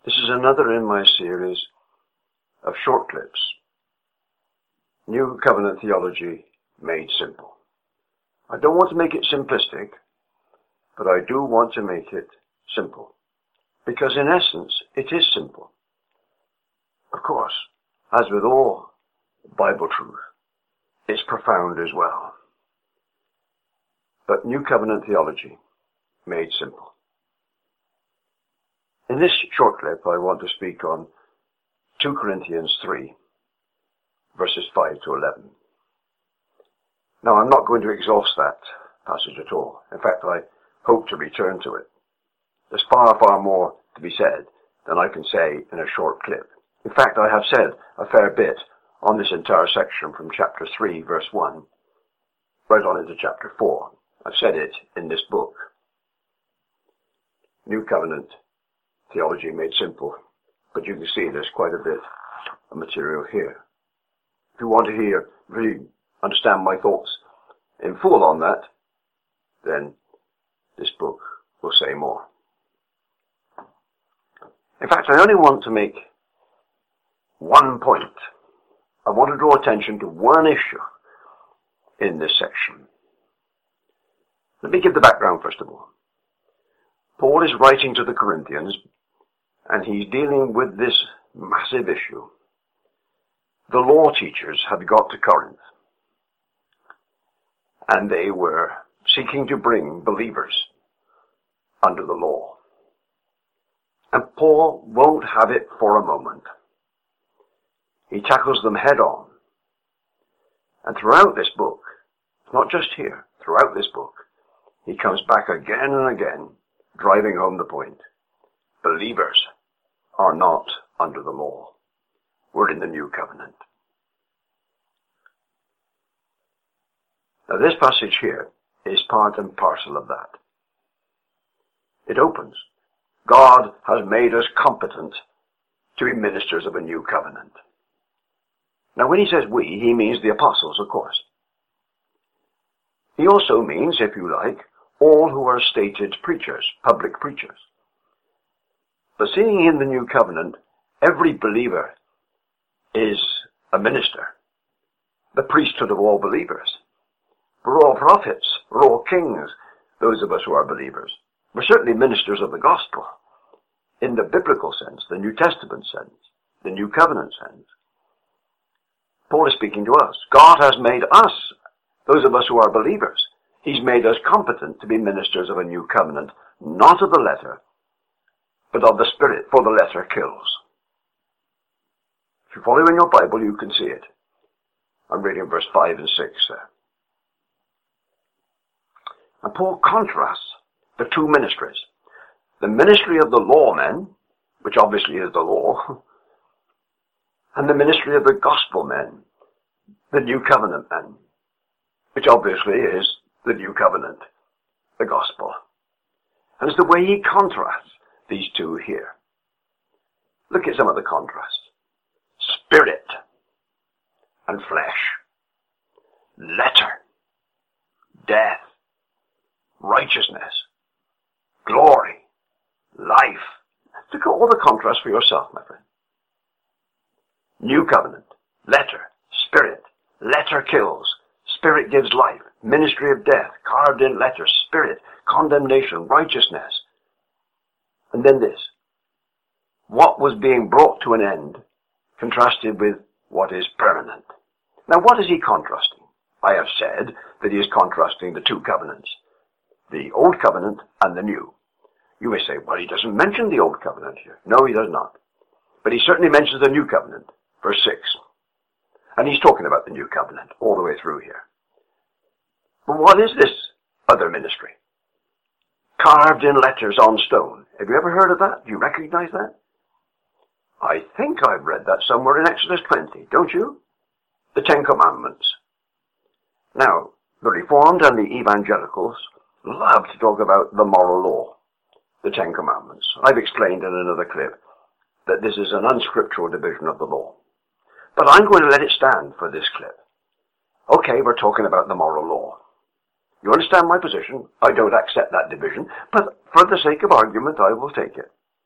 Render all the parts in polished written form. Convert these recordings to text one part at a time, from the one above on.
This is another in my series of short clips. New Covenant Theology Made Simple. I don't want to make it simplistic, but I do want to make it simple. Because in essence, it is simple. Of course, as with all Bible truth, it's profound as well. But New Covenant Theology Made Simple. In this short clip, I want to speak on 2 Corinthians 3, verses 5 to 11. Now, I'm not going to exhaust that passage at all. In fact, I hope to return to it. There's far, far more to be said than I can say in a short clip. In fact, I have said a fair bit on this entire section from chapter 3, verse 1, right on into chapter 4. I've said it in this book, New Covenant Theology Made Simple, but you can see there's quite a bit of material here. If you want to really understand my thoughts in full on that, then this book will say more. In fact, I only want to make one point. I want to draw attention to one issue in this section. Let me give the background first of all. Paul is writing to the Corinthians, and he's dealing with this massive issue. The law teachers had got to Corinth, and they were seeking to bring believers under the law. And Paul won't have it for a moment. He tackles them head on. And throughout this book, not just here, throughout this book, he comes back again and again, driving home the point. Believers are not under the law. We're in the new covenant. Now this passage here is part and parcel of that. It opens. God has made us competent to be ministers of a new covenant. Now when he says we, he means the apostles, of course. He also means, if you like, all who are stated preachers, public preachers. But seeing in the new covenant, every believer is a minister, the priesthood of all believers. We're all prophets, we're all kings, those of us who are believers. We're certainly ministers of the gospel, in the biblical sense, the New Testament sense, the New Covenant sense. Paul is speaking to us. God has made us, those of us who are believers, he's made us competent to be ministers of a new covenant, not of the letter, but of the Spirit, for the letter kills. If you follow in your Bible, you can see it. I'm reading verse 5 and 6 there. And Paul contrasts the two ministries. The ministry of the lawmen, which obviously is the law, and the ministry of the gospel men, the new covenant men, which obviously is the new covenant, the gospel. And it's the way he contrasts these two here. Look at some of the contrasts. Spirit and flesh. Letter. Death. Righteousness. Glory. Life. Look at all the contrasts for yourself, my friend. New covenant. Letter. Spirit. Letter kills. Spirit gives life. Ministry of death. Carved in letter. Spirit. Condemnation. Righteousness. And then this. What was being brought to an end contrasted with what is permanent. Now what is he contrasting? I have said that he is contrasting the two covenants. The old covenant and the new. You may say, well, he doesn't mention the old covenant here. No, he does not. But he certainly mentions the new covenant. Verse 6. And he's talking about the new covenant all the way through here. But what is this other ministry? Carved in letters on stone. Have you ever heard of that? Do you recognize that? I think I've read that somewhere in Exodus 20, don't you? The Ten Commandments. Now, the Reformed and the Evangelicals love to talk about the moral law, the Ten Commandments. I've explained in another clip that this is an unscriptural division of the law. But I'm going to let it stand for this clip. Okay, we're talking about the moral law. You understand my position? I don't accept that division, but for the sake of argument, I will take it.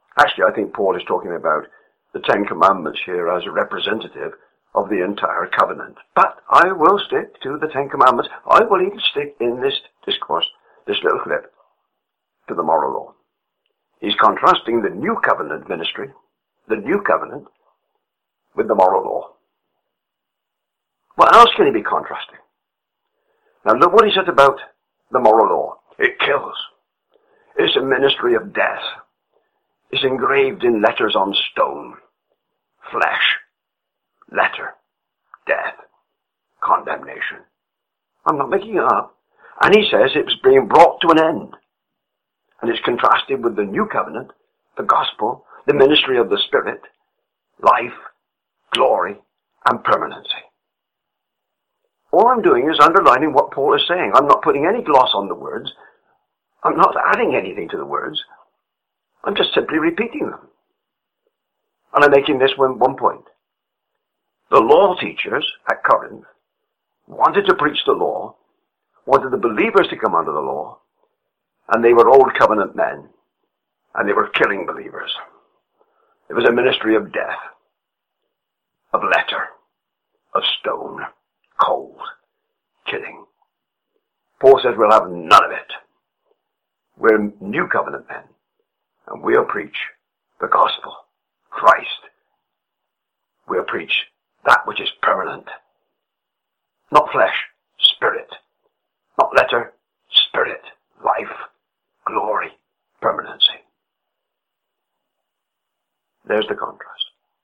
Actually, I think Paul is talking about the Ten Commandments here as a representative of the entire covenant. But I will stick to the Ten Commandments. I will even stick in this discourse, this little clip, to the moral law. He's contrasting the new covenant ministry, the new covenant, with the moral law. What else can he be contrasting? Now look what he said about the moral law. It kills. It's a ministry of death. It's engraved in letters on stone. Flesh. Letter. Death. Condemnation. I'm not making it up. And he says it's being brought to an end. And it's contrasted with the new covenant, the gospel, the ministry of the Spirit, life, glory, and permanency. All I'm doing is underlining what Paul is saying. I'm not putting any gloss on the words. I'm not adding anything to the words. I'm just simply repeating them. And I'm making this one point. The law teachers at Corinth wanted to preach the law, wanted the believers to come under the law, and they were old covenant men, and they were killing believers. It was a ministry of death, of letter, of stone, cold, killing. Paul says we'll have none of it. We're new covenant men, and we'll preach the gospel, Christ. We'll preach that which is permanent. Not flesh, spirit. Not letter, spirit, life, glory, permanency. There's the contrast.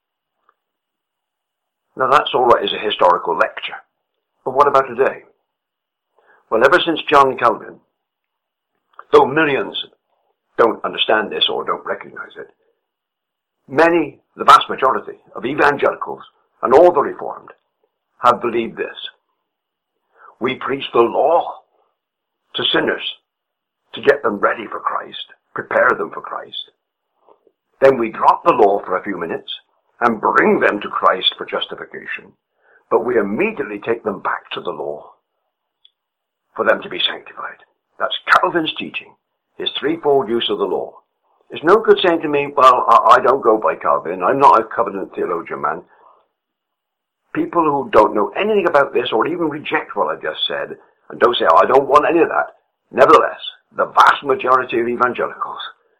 Now that's all right as a historical lecture. But what about today? Well, ever since John Calvin, though millions don't understand this or don't recognize it, many, the vast majority of evangelicals and all the Reformed have believed this. We preach the law to sinners to get them ready for Christ, prepare them for Christ. Then we drop the law for a few minutes and bring them to Christ for justification. But we immediately take them back to the law for them to be sanctified. That's Calvin's teaching, his threefold use of the law. It's no good saying to me, well, I don't go by Calvin. I'm not a covenant theologian, man. People who don't know anything about this or even reject what I just said and don't say, oh, I don't want any of that. Nevertheless, the vast majority of evangelicals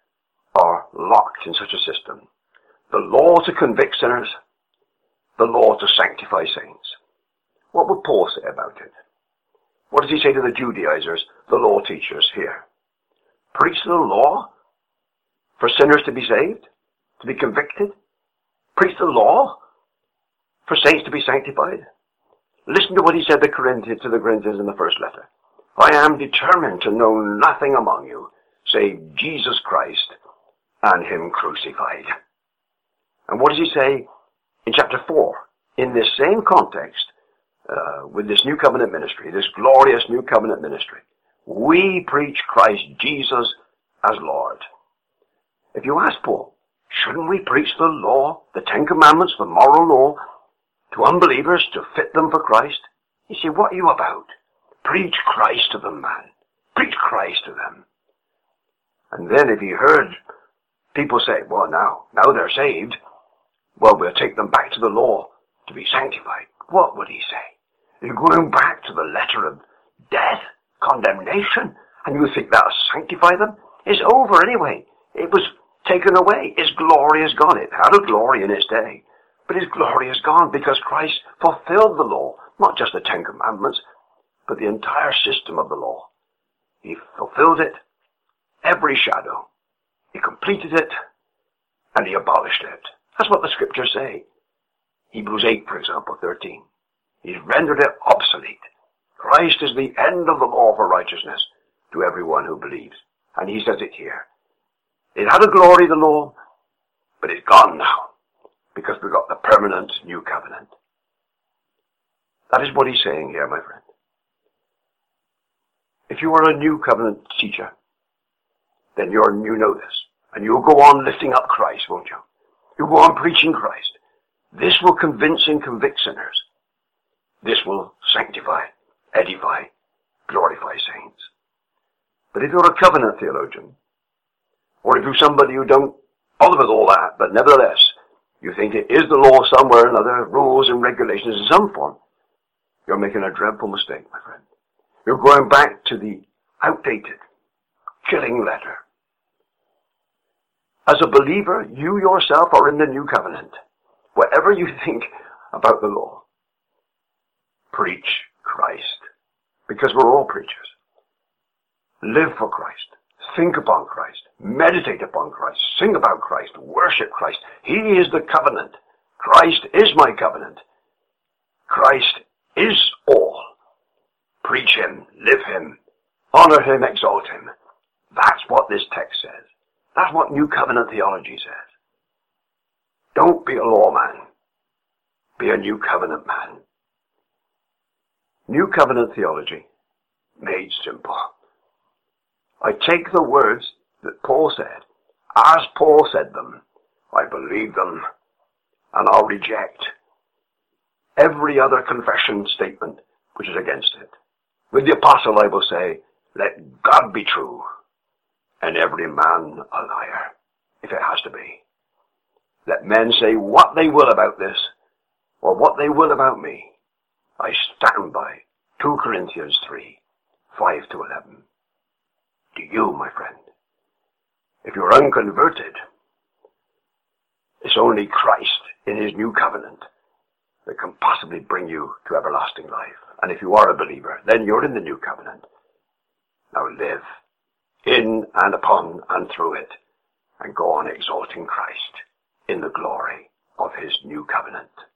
are locked in such a system. The law to convict sinners, the law to sanctify saints. What would Paul say about it? What does he say to the Judaizers, the law teachers here? Preach the law for sinners to be saved, to be convicted? Preach the law for saints to be sanctified? Listen to what he said to the Corinthians in the first letter. I am determined to know nothing among you save Jesus Christ and him crucified. And what does he say in chapter 4? In this same context, with this new covenant ministry, this glorious new covenant ministry, we preach Christ Jesus as Lord. If you ask Paul, shouldn't we preach the law, the Ten Commandments, the moral law, to unbelievers to fit them for Christ? You say, what are you about? Preach Christ to them, man. Preach Christ to them. And then if he heard people say, well, now they're saved, well, we'll take them back to the law to be sanctified. What would he say? You're going back to the letter of death, condemnation, and you think that'll sanctify them? It's over anyway. It was taken away. Its glory is gone. It had a glory in its day, but its glory is gone because Christ fulfilled the law, not just the Ten Commandments, but the entire system of the law. He fulfilled it, every shadow. He completed it, and he abolished it. That's what the scriptures say. Hebrews 8, for example, 13. He's rendered it obsolete. Christ is the end of the law for righteousness to everyone who believes. And he says it here. It had a glory, the law, but it's gone now because we've got the permanent new covenant. That is what he's saying here, my friend. If you are a new covenant teacher, then you know this. And you'll go on lifting up Christ, won't you? You'll go on preaching Christ. This will convince and convict sinners. This will sanctify, edify, glorify saints. But if you're a covenant theologian, or if you're somebody who don't bothered with all that, but nevertheless, you think it is the law somewhere or another, rules and regulations in some form, you're making a dreadful mistake, my friend. You're going back to the outdated, killing letter. As a believer, you yourself are in the new covenant. Whatever you think about the law, preach Christ. Because we're all preachers. Live for Christ. Think upon Christ. Meditate upon Christ. Sing about Christ. Worship Christ. He is the covenant. Christ is my covenant. Christ is all. Preach Him. Live Him. Honor Him. Exalt Him. That's what this text says. That's what New Covenant theology says. Don't be a lawman. Be a New Covenant man. New Covenant theology, made simple. I take the words that Paul said, as Paul said them. I believe them, and I'll reject every other confession statement which is against it. With the apostle I will say, let God be true, and every man a liar, if it has to be. Let men say what they will about this, or what they will about me. I stand by 2 Corinthians 3, 5 to 11. Do you, my friend? If you're unconverted, it's only Christ in His new covenant that can possibly bring you to everlasting life. And if you are a believer, then you're in the new covenant. Now live in and upon and through it, and go on exalting Christ in the glory of His new covenant.